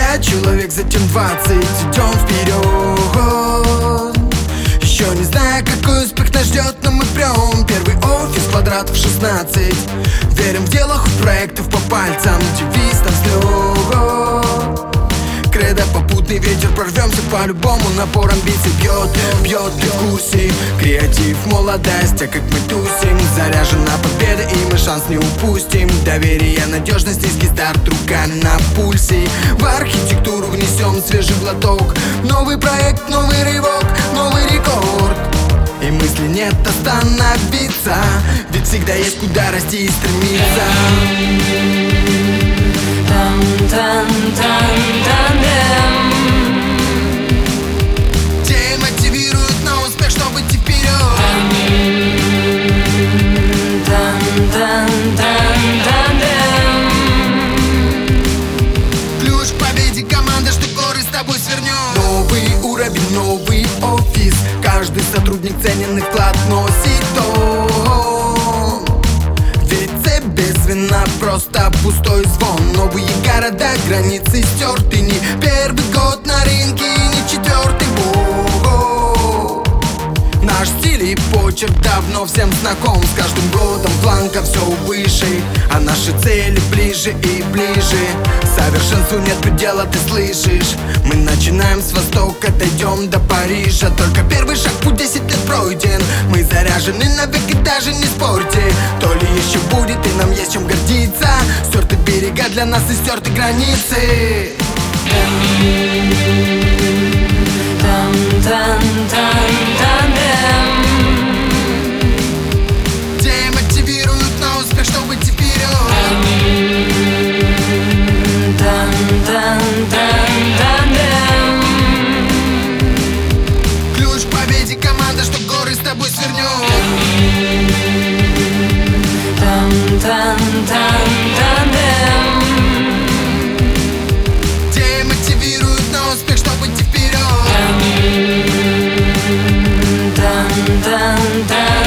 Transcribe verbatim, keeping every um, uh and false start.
Пять человек, затем двадцать, идем вперед. Еще не знаю, какой успех нас ждет, но мы прям первый офис квадратов шестнадцать. Верим в дело, хоть проектов по пальцам, девиз там слет. Кредо, попутный ветер, прорвемся по-любому. Напор амбиций бьет, бьет дискуссии. Креатив, молодость, а как мы тусим. Заряжена победа, и мы шанс не упустим. Доверие, надежность, низкий старт, рука на пульсе. В архитектуру внесем свежий глоток. Новый проект, новый рывок, новый рекорд. И мысли нет остановиться, ведь всегда есть куда расти и стремиться. Те мотивируют на успех, чтобы идти вперед. Ключ к победе команда, что горы с тобой свернет. Новый уровень, новый офис. Каждый сотрудник ценный вклад носит он. Ведь цепь без вина просто пустой звон. Новые города, границы стерты. Не первый год на рынке, не четвертый. Во-во. Наш стиль и почерк давно всем знаком. С каждым годом планка все выше, а наши цели ближе и ближе. Совершенству нет предела, ты слышишь? Мы начинаем с востока, дойдем до Парижа. Только первый шаг, путь десять лет пройден. Мы заряжены навек и даже не спорьте. То ли еще будет, и нам есть чем гордиться. Стерты берега для нас и стерты границы. Те мотивируют на успех, чтобы идти вперед. Ключ к победе команда, что горы с тобой свернет. Те мотивируют на успех, чтобы идти вперед.